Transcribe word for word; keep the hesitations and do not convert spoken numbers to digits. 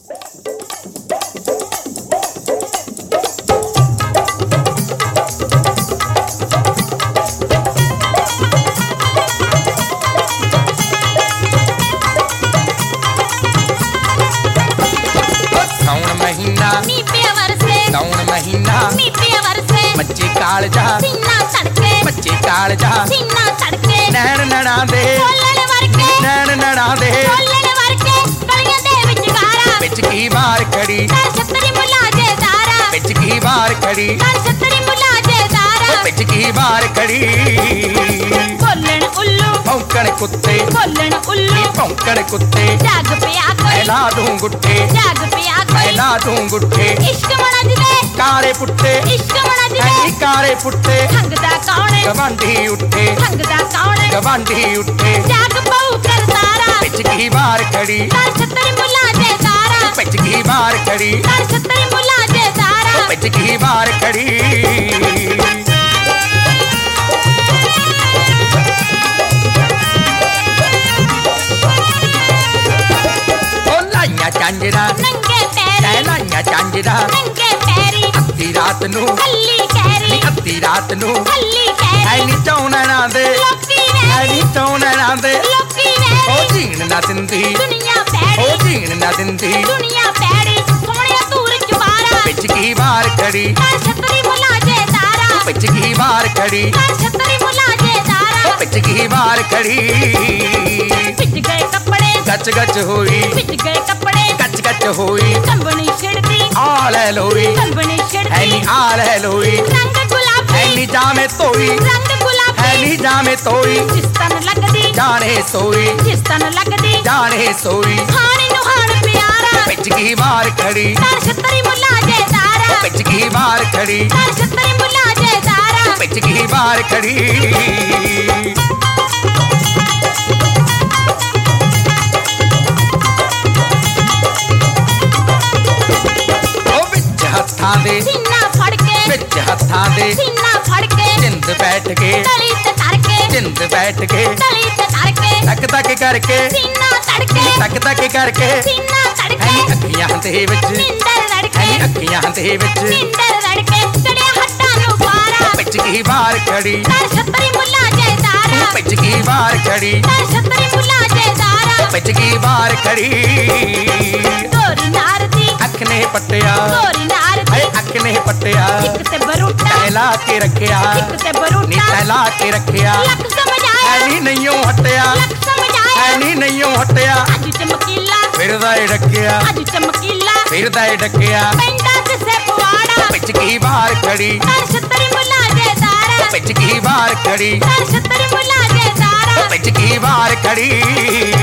मच्छी काल जा सीना तड़के मच्छी काल जा सीना तड़के नैन नड़ा दे बोलण वरके नैन नड़ा दे बोलण वरके गलियां दे विच गारा विच की बार खड़ी कर छतरी मुला जे दारा विच की बार खड़ी कर छतरी मुला जे दारा विच की बार खड़ी बोलण उल्लू भौंकण कुत्ते बोलण उल्लू भौंकण कुत्ते जाग पिया कोई ला दूं गुट्ठे जाग पिया कोई ला दूं गुट्ठे इश्क मना जिले काले पुट्टे इश्क मना जिले ऐ काले पुट्टे ठंगदा कौन है गवांढी उठे ठंगदा कौन है गवांढी उठे जाग बहु कर सारा विच की बार खड़ी कर छतरी मुला जे दारा विच की बार खड़ी कर छतरी मुला जे दारा विच की बार खड़ी चांजरा नंगे पैरी लाइया चांजरा नंगे पैरी अद्धी रात नू हल्ली कैरी अद्धी रात नू हल्ली कैरी ऐ नी चौनना दे लोकी ऐ वैरी नी चौनना दे लोकी ओ वैरी जीण ना दिंदी दुनिया ओ पैरी जीण ना दिंदी दुनिया पैरी सोहणिया दूर चुबारा विच की बार खड़ी कर छतरी मुला जे दारा विच की बार खड़ी कर छतरी मुला जे दारा विच की बार खड़ी पिट गए कपड़े गच गच होई पिट गए कपड़े गच गच होई कंबनी छिड़ती आ ले लोई कंबनी ऐ छिड़ती नी आ ले लोई रंग ऐ गुलाबी नी जामे तोई रंग ऐ गुलाबी नी जामे तोई जिस तन लगदी जाने सोई जिस तन लगदी जाने सोई खानी नु हाण प्यारा विच की बार खड़ी कर छतरी मुला जे दारा विच की बार खड़ी कर छतरी मुला जे दारा विच की बार खड़ी हत्थां दे सीना फड़ के विच हत्थां दे सीना फड़ के जिंद बैठ के तली ते तर के जिंद बैठ के तली ते तर के तक तक करके सीना तड़के तक तक करके सीना तड़के ऐ अखियां दे विच नींदर ऐ लड़के अखियां दे विच नींदर लड़के कड़े हट्टां नु पारा विच की बार खड़ी कर छतरी मुला जे दारा विच की बार खड़ी कर छतरी मुला जे दारा विच की बार खड़ी गोरी नार दी अख ने पट्टिया गोरी नार ऐ दी अख ने पट्टिया एक ते बरूटा तैला के रखिया एक ते नी बरूटा तैला के रखिया लक ऐ समझाया नी नईयों हटिया लक समझाया ऐ नी नईयों हटिया अज चमकीला फिरदा ए डकिया अज चमकीला फिरदा ए डकिया पेंडा ते से पवाड़ा विच की बार खड़ी कर छतरी मुला जे दारा विच की बार खड़ी कर छतरी मुला जे दारा विच की बार खड़ी